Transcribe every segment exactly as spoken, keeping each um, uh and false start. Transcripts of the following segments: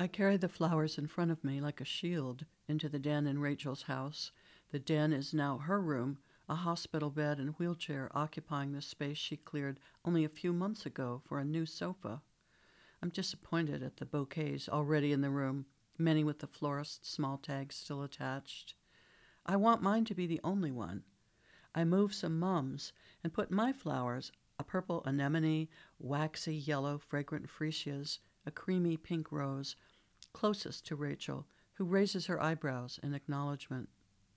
I carry the flowers in front of me like a shield into the den in Rachel's house. The den is now her room, a hospital bed and wheelchair occupying the space she cleared only a few months ago for a new sofa. I'm disappointed at the bouquets already in the room, many with the florist's small tags still attached. I want mine to be the only one. I move some mums and put my flowers, a purple anemone, waxy yellow fragrant freesias, a creamy pink rose, closest to Rachel, who raises her eyebrows in acknowledgement.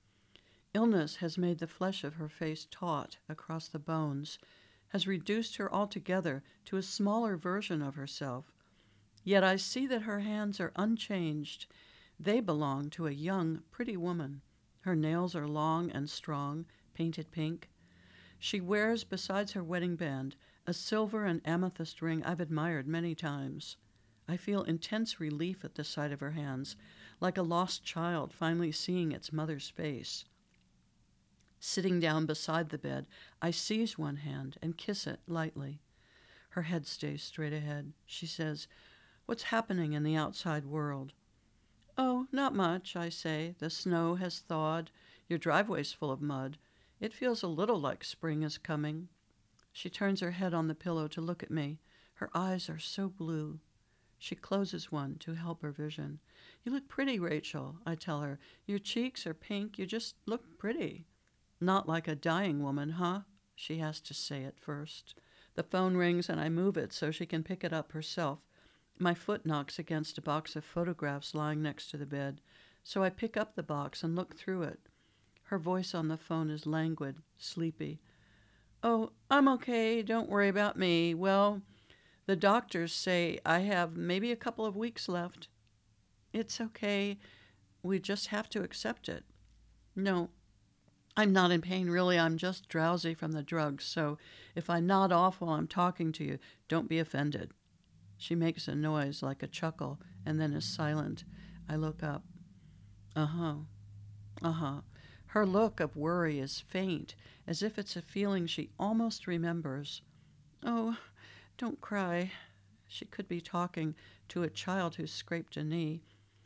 Illness has made the flesh of her face taut across the bones, has reduced her altogether to a smaller version of herself. Yet I see that her hands are unchanged. They belong to a young, pretty woman. Her nails are long and strong, painted pink. She wears, besides her wedding band, a silver and amethyst ring I've admired many times. I feel intense relief at the sight of her hands, like a lost child finally seeing its mother's face. Sitting down beside the bed, I seize one hand and kiss it lightly. Her head stays straight ahead. She says, "What's happening in the outside world?" "Oh, not much," I say. "The snow has thawed. Your driveway's full of mud. It feels a little like spring is coming." She turns her head on the pillow to look at me. Her eyes are so blue. She closes one to help her vision. "You look pretty, Rachel," I tell her. "Your cheeks are pink. You just look pretty." "Not like a dying woman, huh?" She has to say it first. The phone rings and I move it so she can pick it up herself. My foot knocks against a box of photographs lying next to the bed, so I pick up the box and look through it. Her voice on the phone is languid, sleepy. "Oh, I'm okay. Don't worry about me. Well, the doctors say I have maybe a couple of weeks left." "It's okay. We just have to accept it." "No, I'm not in pain, really. I'm just drowsy from the drugs, so if I nod off while I'm talking to you, don't be offended." She makes a noise like a chuckle and then is silent. I look up. Uh-huh. Uh-huh. Her look of worry is faint, as if it's a feeling she almost remembers. "Oh, don't cry." She could be talking to a child who scraped a knee.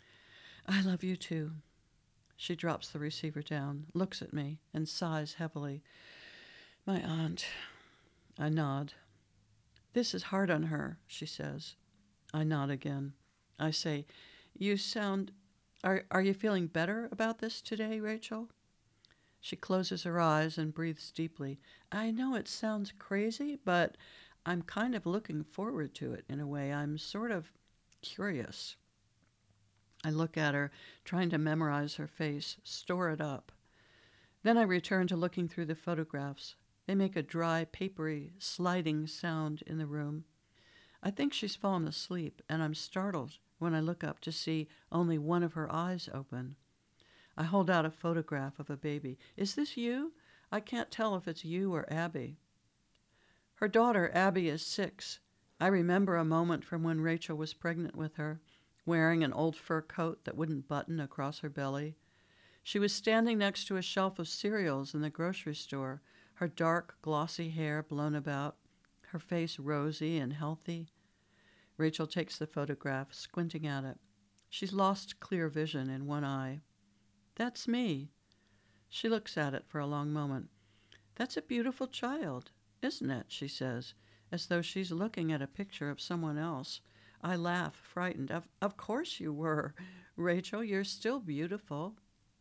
"I love you too." She drops the receiver down, looks at me, and sighs heavily. "My aunt." I nod. "This is hard on her," she says. I nod again. I say, "You sound... Are, are you feeling better about this today, Rachel?" She closes her eyes and breathes deeply. "I know it sounds crazy, but I'm kind of looking forward to it in a way. I'm sort of curious." I look at her, trying to memorize her face, store it up. Then I return to looking through the photographs. They make a dry, papery, sliding sound in the room. I think she's fallen asleep, and I'm startled when I look up to see only one of her eyes open. I hold out a photograph of a baby. "Is this you? I can't tell if it's you or Abby." Her daughter, Abby, is six. I remember a moment from when Rachel was pregnant with her, wearing an old fur coat that wouldn't button across her belly. She was standing next to a shelf of cereals in the grocery store, her dark, glossy hair blown about, her face rosy and healthy. Rachel takes the photograph, squinting at it. She's lost clear vision in one eye. "That's me." She looks at it for a long moment. "That's a beautiful child, isn't it?" she says, as though she's looking at a picture of someone else. I laugh, frightened. Of, of course you were. Rachel, you're still beautiful."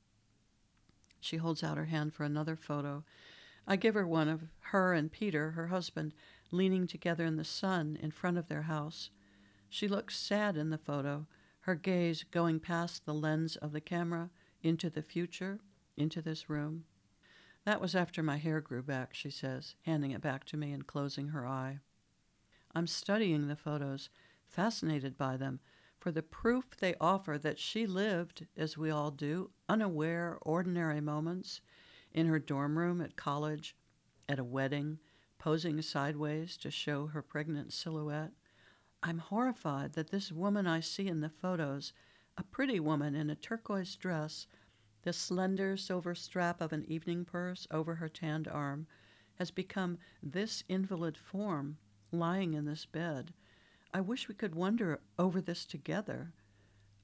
She holds out her hand for another photo. I give her one of her and Peter, her husband, leaning together in the sun in front of their house. She looks sad in the photo, her gaze going past the lens of the camera into the future, into this room. "That was after my hair grew back," she says, handing it back to me and closing her eye. I'm studying the photos, fascinated by them, for the proof they offer that she lived, as we all do, unaware, ordinary moments, in her dorm room at college, at a wedding, posing sideways to show her pregnant silhouette. I'm horrified that this woman I see in the photos, a pretty woman in a turquoise dress, the slender silver strap of an evening purse over her tanned arm, has become this invalid form, lying in this bed. I wish we could wonder over this together.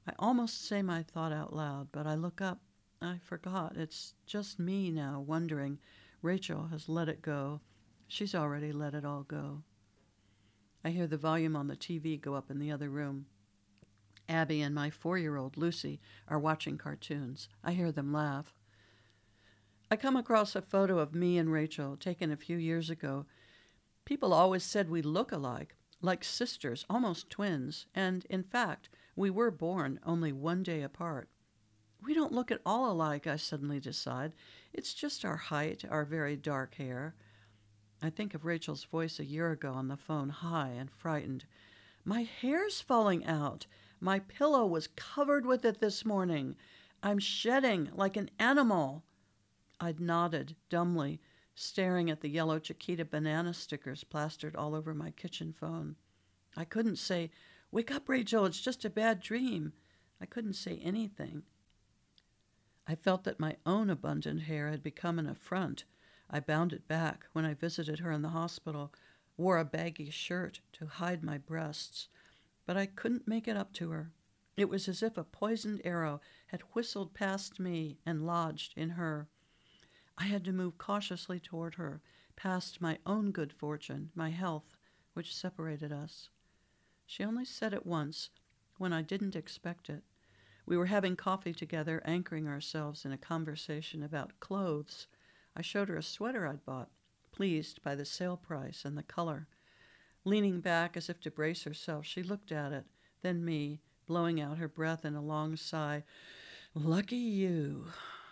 I almost say my thought out loud, but I look up. I forgot. It's just me now, wondering. Rachel has let it go. She's already let it all go. I hear the volume on the T V go up in the other room. Abby and my four-year-old Lucy are watching cartoons. I hear them laugh. I come across a photo of me and Rachel taken a few years ago. People always said we look alike, like sisters, almost twins, and, in fact, we were born only one day apart. We don't look at all alike, I suddenly decide. It's just our height, our very dark hair. I think of Rachel's voice a year ago on the phone, high and frightened. My hair's falling out. My pillow was covered with it this morning. I'm shedding like an animal. I'd nodded dumbly, staring at the yellow Chiquita banana stickers plastered all over my kitchen phone. I couldn't say, "Wake up, Rachel, it's just a bad dream." I couldn't say anything. I felt that my own abundant hair had become an affront. I bound it back when I visited her in the hospital, wore a baggy shirt to hide my breasts, but I couldn't make it up to her. It was as if a poisoned arrow had whistled past me and lodged in her. I had to move cautiously toward her, past my own good fortune, my health, which separated us. She only said it once, when I didn't expect it. We were having coffee together, anchoring ourselves in a conversation about clothes. I showed her a sweater I'd bought, pleased by the sale price and the color. Leaning back as if to brace herself, she looked at it, then me, blowing out her breath in a long sigh. "Lucky you."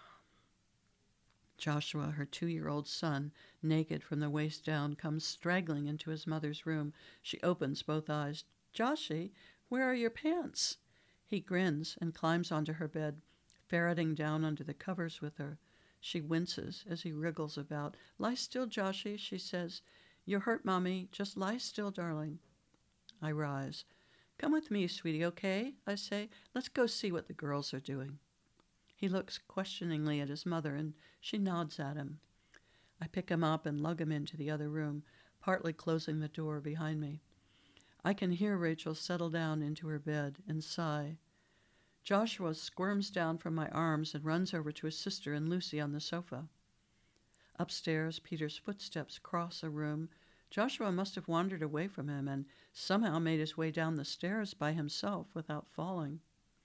Joshua, her two-year-old son, naked from the waist down, comes straggling into his mother's room. She opens both eyes. "Joshy, where are your pants?" He grins and climbs onto her bed, ferreting down under the covers with her. She winces as he wriggles about. "Lie still, Joshy," she says. "You're hurt, Mommy. Just lie still, darling." I rise. "Come with me, sweetie, okay?" I say. "Let's go see what the girls are doing." He looks questioningly at his mother, and she nods at him. I pick him up and lug him into the other room, partly closing the door behind me. I can hear Rachel settle down into her bed and sigh. Joshua squirms down from my arms and runs over to his sister and Lucy on the sofa. Upstairs, Peter's footsteps cross a room. Joshua must have wandered away from him and somehow made his way down the stairs by himself without falling.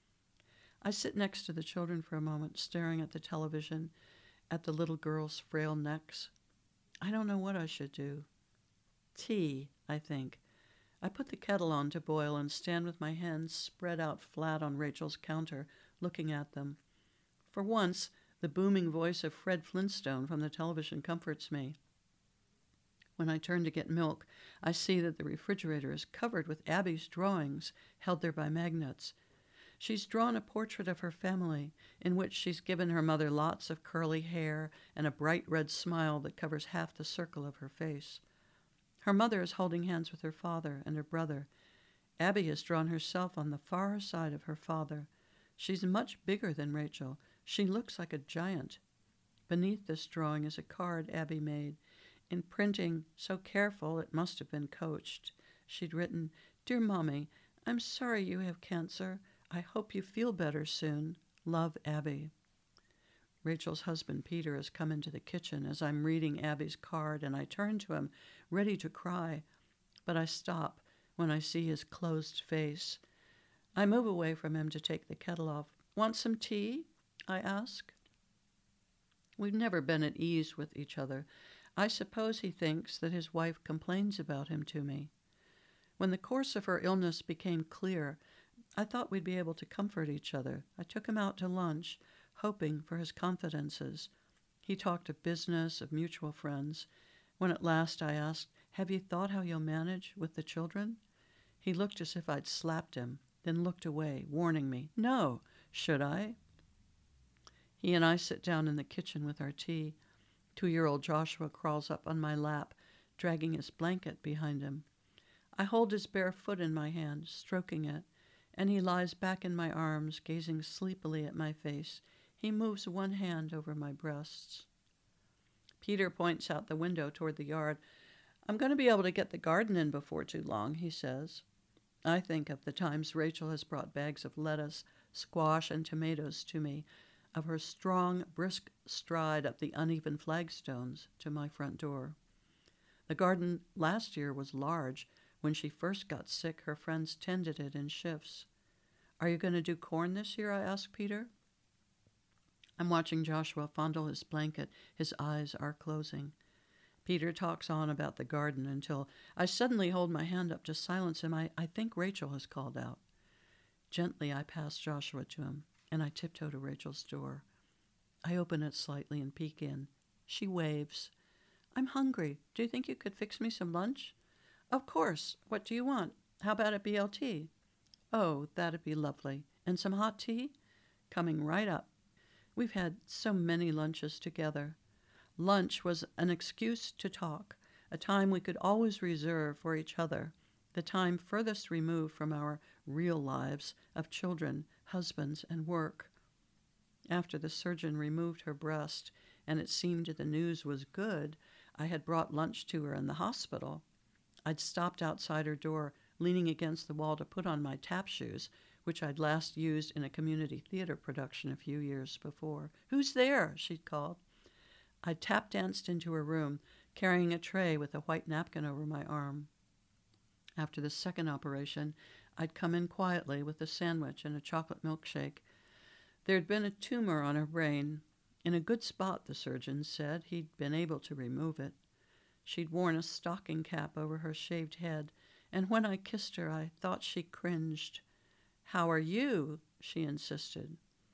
I sit next to the children for a moment, staring at the television, at the little girls' frail necks. I don't know what I should do. Tea, I think. I put the kettle on to boil and stand with my hands spread out flat on Rachel's counter, looking at them. For once, the booming voice of Fred Flintstone from the television comforts me. When I turn to get milk, I see that the refrigerator is covered with Abby's drawings, held there by magnets. She's drawn a portrait of her family, in which she's given her mother lots of curly hair and a bright red smile that covers half the circle of her face. Her mother is holding hands with her father and her brother. Abby has drawn herself on the far side of her father. She's much bigger than Rachel. She looks like a giant. Beneath this drawing is a card Abby made. In printing so careful it must have been coached. She'd written, "Dear Mommy, I'm sorry you have cancer. I hope you feel better soon. Love, Abby." Rachel's husband, Peter, has come into the kitchen as I'm reading Abby's card, and I turn to him, ready to cry. But I stop when I see his closed face. I move away from him to take the kettle off. "Want some tea?" I ask. We've never been at ease with each other. I suppose he thinks that his wife complains about him to me. When the course of her illness became clear, I thought we'd be able to comfort each other. I took him out to lunch, hoping for his confidences. He talked of business, of mutual friends. When at last I asked, "Have you thought how you'll manage with the children?" He looked as if I'd slapped him, then looked away, warning me, "No, should I?" He and I sit down in the kitchen with our tea. Two-year-old Joshua crawls up on my lap, dragging his blanket behind him. I hold his bare foot in my hand, stroking it, and he lies back in my arms, gazing sleepily at my face. He moves one hand over my breasts. Peter points out the window toward the yard. "I'm going to be able to get the garden in before too long," he says. I think of the times Rachel has brought bags of lettuce, squash, and tomatoes to me, of her strong, brisk stride up the uneven flagstones to my front door. The garden last year was large. When she first got sick, her friends tended it in shifts. Are you going to do corn this year? I asked Peter. I'm watching Joshua fondle his blanket. His eyes are closing. Peter talks on about the garden until I suddenly hold my hand up to silence him. I, I think Rachel has called out. Gently, I pass Joshua to him, and I tiptoe to Rachel's door. I open it slightly and peek in. She waves. I'm hungry. Do you think you could fix me some lunch? Of course. What do you want? How about a B L T? Oh, that'd be lovely. And some hot tea? Coming right up. We've had so many lunches together. Lunch was an excuse to talk, a time we could always reserve for each other, the time furthest removed from our real lives of children, husbands, and work. After the surgeon removed her breast, and it seemed the news was good, I had brought lunch to her in the hospital. I'd stopped outside her door, leaning against the wall to put on my tap shoes, which I'd last used in a community theater production a few years before. Who's there? She'd called. I tap danced into her room, carrying a tray with a white napkin over my arm. After the second operation, I'd come in quietly with a sandwich and a chocolate milkshake. There'd been a tumor on her brain. In a good spot, the surgeon said. He'd been able to remove it. She'd worn a stocking cap over her shaved head, and when I kissed her, I thought she cringed. How are you? She insisted.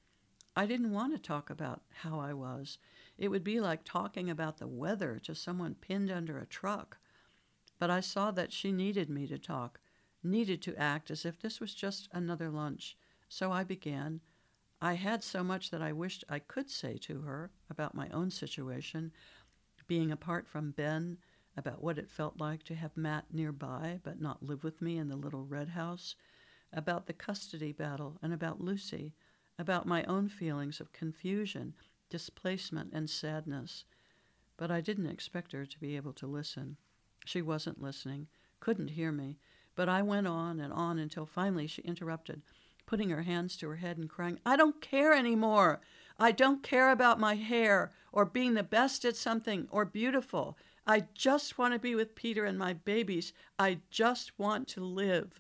I didn't want to talk about how I was. It would be like talking about the weather to someone pinned under a truck. But I saw that she needed me to talk, needed to act as if this was just another lunch. So I began. I had so much that I wished I could say to her about my own situation, being apart from Ben, about what it felt like to have Matt nearby but not live with me in the little red house, about the custody battle, and about Lucy, about my own feelings of confusion, displacement, and sadness. But I didn't expect her to be able to listen. She wasn't listening, couldn't hear me, but I went on and on until finally she interrupted, putting her hands to her head and crying, I don't care anymore. I don't care about my hair or being the best at something or beautiful. I just want to be with Peter and my babies. I just want to live.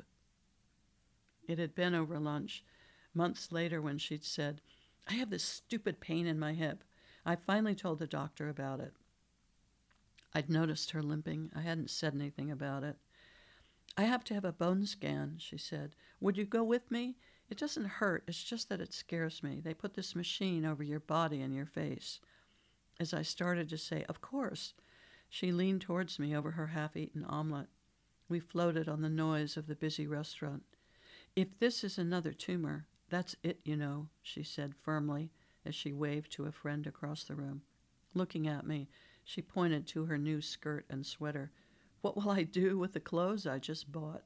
It had been over lunch. Months later when she'd said, I have this stupid pain in my hip. I finally told the doctor about it. I'd noticed her limping. I hadn't said anything about it. I have to have a bone scan, she said. Would you go with me? It doesn't hurt. It's just that it scares me. They put this machine over your body and your face. As I started to say, of course, she leaned towards me over her half-eaten omelet. We floated on the noise of the busy restaurant. If this is another tumor, that's it, you know, she said firmly as she waved to a friend across the room. Looking at me, she pointed to her new skirt and sweater. What will I do with the clothes I just bought?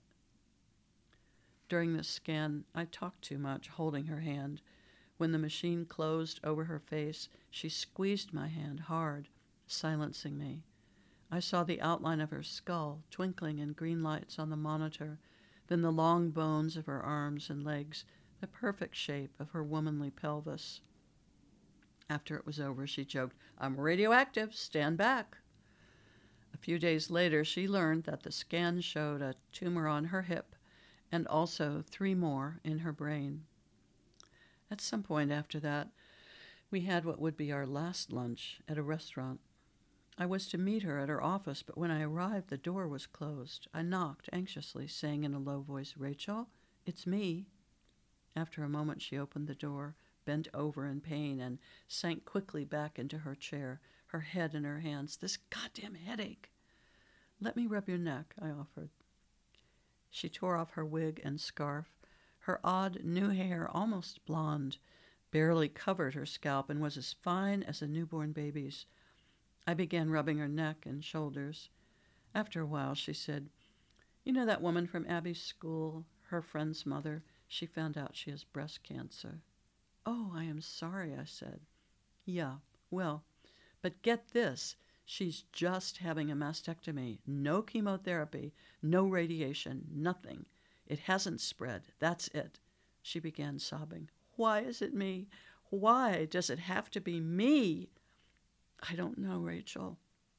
During the scan, I talked too much, holding her hand. When the machine closed over her face, she squeezed my hand hard, silencing me. I saw the outline of her skull twinkling in green lights on the monitor, then the long bones of her arms and legs, the perfect shape of her womanly pelvis. After it was over, she joked, I'm radioactive, stand back. A few days later, she learned that the scan showed a tumor on her hip and also three more in her brain. At some point after that, we had what would be our last lunch at a restaurant. I was to meet her at her office, but when I arrived, the door was closed. I knocked anxiously, saying in a low voice, Rachel, it's me. After a moment, she opened the door, bent over in pain, and sank quickly back into her chair, her head in her hands. This goddamn headache. Let me rub your neck, I offered. She tore off her wig and scarf. Her odd new hair, almost blonde, barely covered her scalp and was as fine as a newborn baby's. I began rubbing her neck and shoulders. After a while, she said, You know that woman from Abby's school, her friend's mother? She found out she has breast cancer. Oh, I am sorry, I said. Yeah, well, but get this. She's just having a mastectomy. No chemotherapy, no radiation, nothing. It hasn't spread. That's it. She began sobbing. Why is it me? Why does it have to be me? I don't know, Rachel.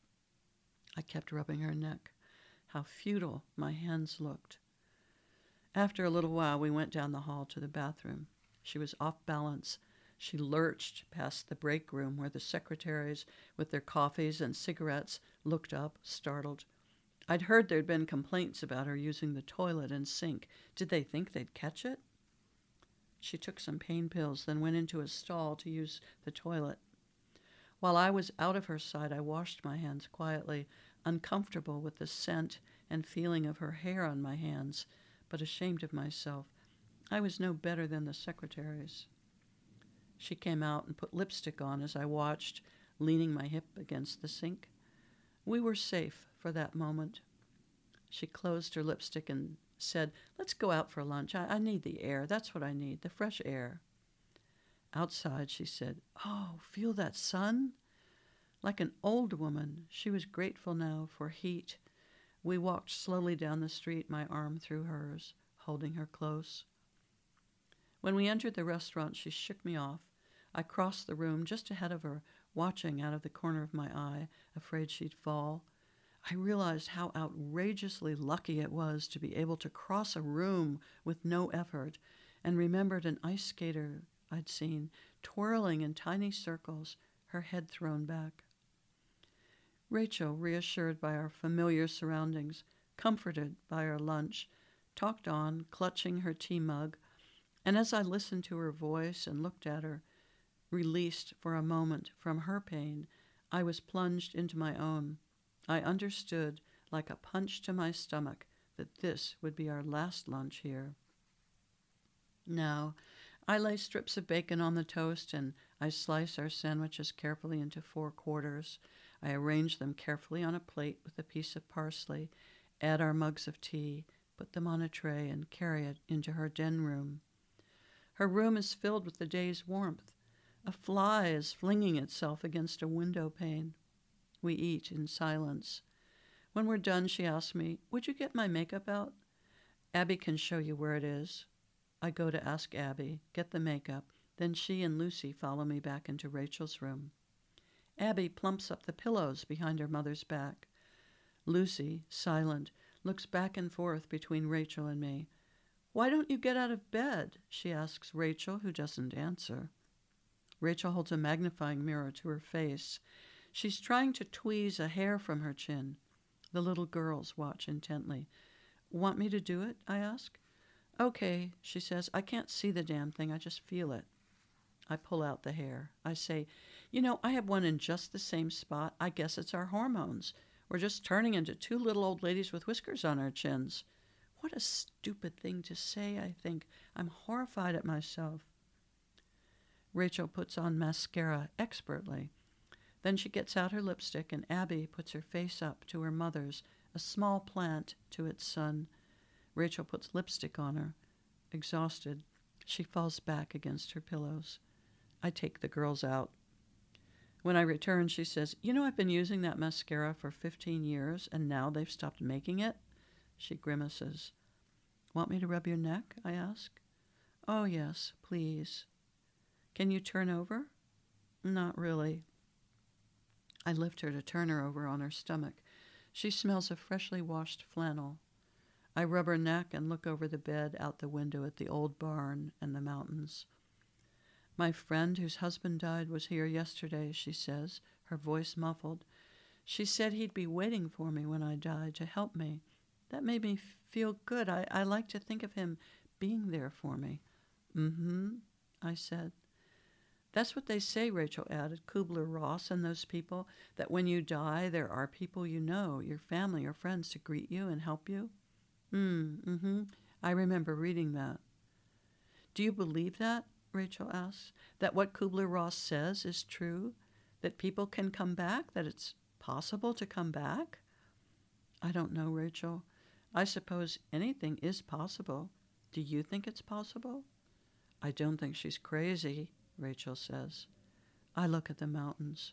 I kept rubbing her neck. How futile my hands looked. After a little while, we went down the hall to the bathroom. She was off balance. She lurched past the break room where the secretaries, with their coffees and cigarettes, looked up, startled. I'd heard there'd been complaints about her using the toilet and sink. Did they think they'd catch it? She took some pain pills, then went into a stall to use the toilet. While I was out of her sight, I washed my hands quietly, uncomfortable with the scent and feeling of her hair on my hands, but ashamed of myself. I was no better than the secretaries. She came out and put lipstick on as I watched, leaning my hip against the sink. We were safe for that moment. She closed her lipstick and said, let's go out for lunch. I, I need the air. That's what I need, the fresh air. Outside, she said, oh, feel that sun? Like an old woman, she was grateful now for heat. We walked slowly down the street, my arm through hers, holding her close. When we entered the restaurant, she shook me off. I crossed the room just ahead of her, watching out of the corner of my eye, afraid she'd fall. I realized how outrageously lucky it was to be able to cross a room with no effort, and remembered an ice skater I'd seen, twirling in tiny circles, her head thrown back. Rachel, reassured by our familiar surroundings, comforted by our lunch, talked on, clutching her tea mug, and as I listened to her voice and looked at her, released for a moment from her pain, I was plunged into my own. I understood, like a punch to my stomach, that this would be our last lunch here. Now, I lay strips of bacon on the toast, and I slice our sandwiches carefully into four quarters. I arrange them carefully on a plate with a piece of parsley, add our mugs of tea, put them on a tray, and carry it into her den room. Her room is filled with the day's warmth. A fly is flinging itself against a window pane. We eat in silence. When we're done, she asks me, would you get my makeup out? Abby can show you where it is. I go to ask Abby, get the makeup, then she and Lucy follow me back into Rachel's room. Abby plumps up the pillows behind her mother's back. Lucy, silent, looks back and forth between Rachel and me. Why don't you get out of bed? She asks Rachel, who doesn't answer. Rachel holds a magnifying mirror to her face. She's trying to tweeze a hair from her chin. The little girls watch intently. Want me to do it? I ask. Okay, she says. I can't see the damn thing. I just feel it. I pull out the hair. I say, you know, I have one in just the same spot. I guess it's our hormones. We're just turning into two little old ladies with whiskers on our chins. What a stupid thing to say, I think. I'm horrified at myself. Rachel puts on mascara expertly. Then she gets out her lipstick, and Abby puts her face up to her mother's, a small plant to its son. Rachel puts lipstick on her. Exhausted, she falls back against her pillows. I take the girls out. When I return, she says, you know, I've been using that mascara for fifteen years, and now they've stopped making it? She grimaces. Want me to rub your neck? I ask. Oh, yes, please. Can you turn over? Not really. I lift her to turn her over on her stomach. She smells of freshly washed flannel. I rub her neck and look over the bed out the window at the old barn and the mountains. My friend whose husband died was here yesterday, she says, her voice muffled. She said he'd be waiting for me when I died to help me. That made me feel good. I, I like to think of him being there for me. Mm-hmm, I said. That's what they say, Rachel added, Kubler-Ross and those people, that when you die, there are people you know, your family or friends, to greet you and help you. Mm, mm-hmm. I remember reading that. Do you believe that? Rachel asks. That what Kubler-Ross says is true? That people can come back? That it's possible to come back? I don't know, Rachel. I suppose anything is possible. Do you think it's possible? I don't think she's crazy, Rachel says. I look at the mountains.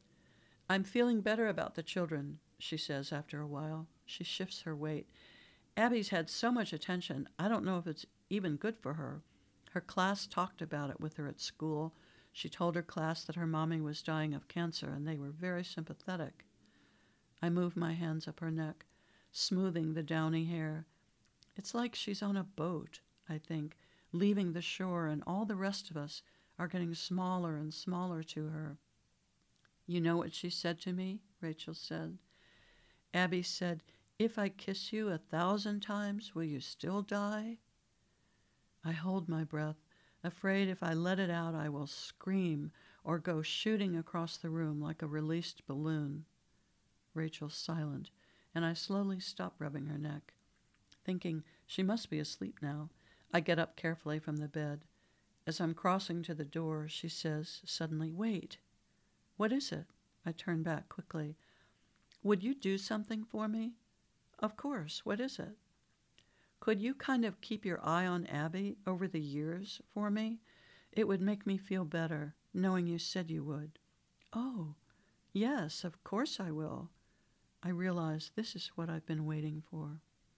I'm feeling better about the children, she says after a while. She shifts her weight. Abby's had so much attention, I don't know if it's even good for her. Her class talked about it with her at school. She told her class that her mommy was dying of cancer, and they were very sympathetic. I move my hands up her neck, smoothing the downy hair. It's like she's on a boat, I think, leaving the shore, and all the rest of us are getting smaller and smaller to her. You know what she said to me? Rachel said. Abby said, "If I kiss you a thousand times, will you still die?" I hold my breath, afraid if I let it out I will scream or go shooting across the room like a released balloon. Rachel's silent, and I slowly stop rubbing her neck. Thinking she must be asleep now, I get up carefully from the bed. As I'm crossing to the door, she says suddenly, "Wait." "What is it?" I turn back quickly. "Would you do something for me?" "Of course. What is it?" "Could you kind of keep your eye on Abby over the years for me? It would make me feel better, knowing you said you would." "Oh, yes, of course I will." I realize this is what I've been waiting for.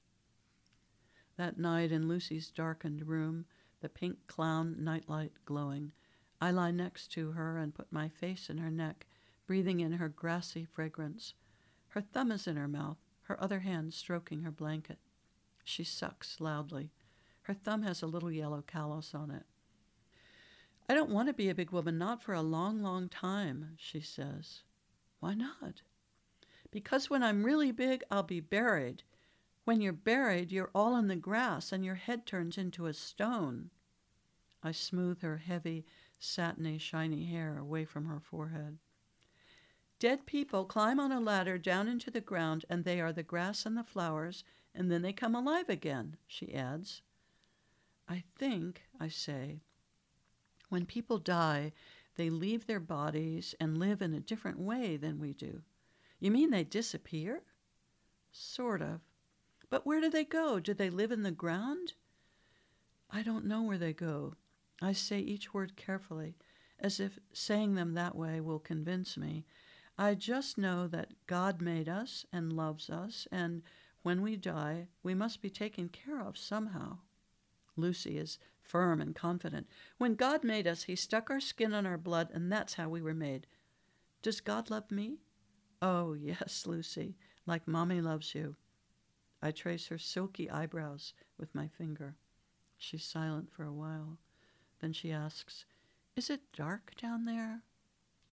That night in Lucy's darkened room, the pink clown nightlight glowing, I lie next to her and put my face in her neck, breathing in her grassy fragrance. Her thumb is in her mouth, her other hand stroking her blanket. She sucks loudly. Her thumb has a little yellow callus on it. "I don't want to be a big woman, not for a long, long time," she says. "Why not?" "Because when I'm really big, I'll be buried. When you're buried, you're all in the grass and your head turns into a stone." I smooth her heavy, satiny, shiny hair away from her forehead. "Dead people climb on a ladder down into the ground, and they are the grass and the flowers, and then they come alive again," she adds. "I think," I say, "when people die, they leave their bodies and live in a different way than we do." "You mean they disappear?" "Sort of. But where do they go? Do they live in the ground?" "I don't know where they go." I say each word carefully, as if saying them that way will convince me. I just know that God made us and loves us, and when we die, we must be taken care of somehow. Lucy is firm and confident. "When God made us, he stuck our skin on our blood, and that's how we were made." "Does God love me?" "Oh, yes, Lucy, like Mommy loves you." I trace her silky eyebrows with my finger. She's silent for a while. Then she asks, "Is it dark down there?"